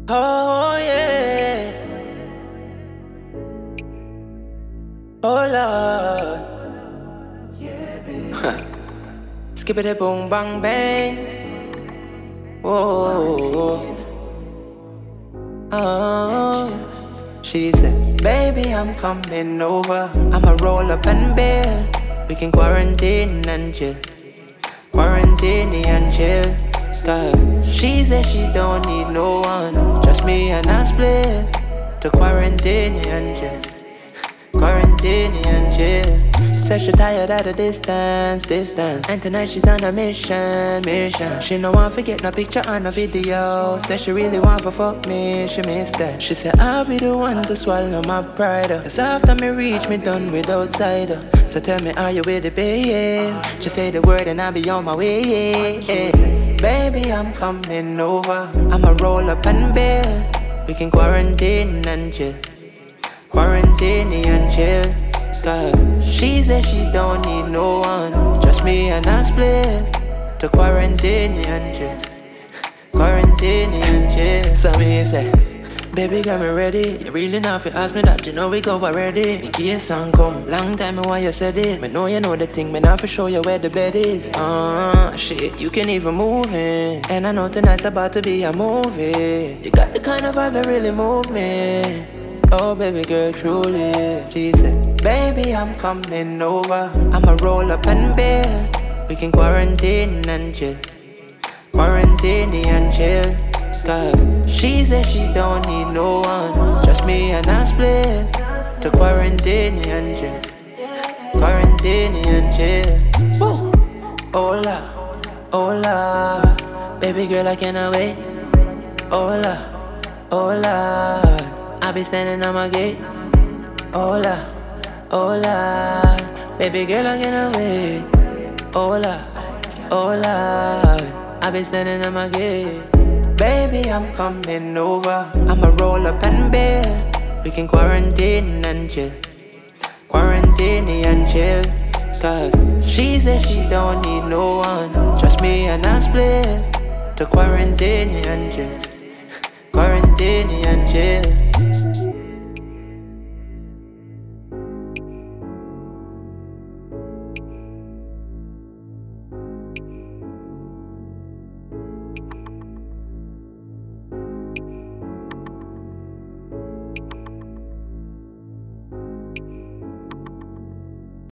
Oh yeah, oh Lord. Skip it, boom, bang, bang. Whoa. Oh. She said, baby, I'm coming over. I'ma roll up and bail. We can quarantine and chill. Quarantine and chill. Cause she said she don't need no one, just me and a split. To quarantine and chill. Quarantine and chill. Said she tired of the distance. And tonight she's on a mission. She no want to get no picture or no video. Said she really want to fuck me, she missed that. She said I'll be the one to swallow my pride. Cause after me reach me done with outsider. So tell me, are you with the babe? Just say the word and I'll be on my way. Baby, I'm coming over. I'ma roll up and bail. We can quarantine and chill. Quarantine and chill. Cause she said she don't need no one, just me and a split. To quarantine and chill. Quarantine and chill. So me say, baby got me ready. You really not fi ask me that, you know we go already. Me kiss and come, long time me why you said it. Me know you know the thing, me not fi show you where the bed is. Shit, you can even move in. And I know tonight's about to be a movie. You got the kind of vibe that really move me. Oh baby girl, truly. She said, baby I'm coming over. I'ma roll up and bail. We can quarantine and chill. Quarantine and chill. Cause she said she don't need no one, just me and a split. To quarantine and chill. Quarantine and chill. Woo. Hola, hola. Baby girl I cannot wait. Hola, hola. I be standing on my gate. Hola, hola. Baby girl I cannot wait. Hola, hola. I be standing on my gate. Baby, I'm coming over. I'ma roll up and bail. We can quarantine and chill. Quarantine and chill. Cause she said she don't need no one, just me and a split. To quarantine and chill. Quarantine and chill.